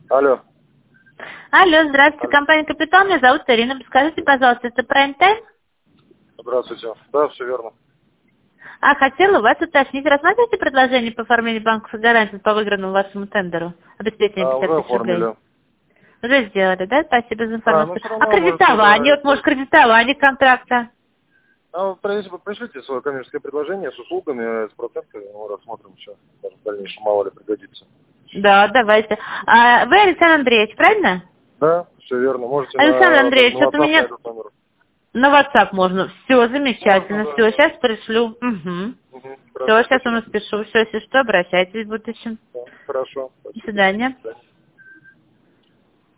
Алло. Алло, здравствуйте, Алло. компания «Капитал», меня зовут Ирина. Скажите, пожалуйста, это Prime Time? Здравствуйте. Да, все верно. Хотела у вас уточнить, рассматриваете предложение по оформлению банковской гарантии по выигранному вашему тендеру? Обеспечение 50 Уже тысяч рублей. оформили. Уже сделали, да? Спасибо за Да, но информацию. все А равно можете кредитование, это... вот может кредитование контракта? вы пришлите свое коммерческое предложение с услугами, с процентами, мы рассмотрим еще. Даже в дальнейшем мало ли пригодится. Да, давайте. Вы Александр Андреевич, правильно? Да, все верно. Можете Александр даже Андреевич, на вот у WhatsApp на меня этот номер. на WhatsApp можно. Все, Можно, замечательно. да, Все, да. сейчас пришлю. Угу. Все, Хорошо, сейчас вам спасибо. напишу. Все, если что, обращайтесь в будущем. Да, хорошо, До спасибо. свидания. До свидания.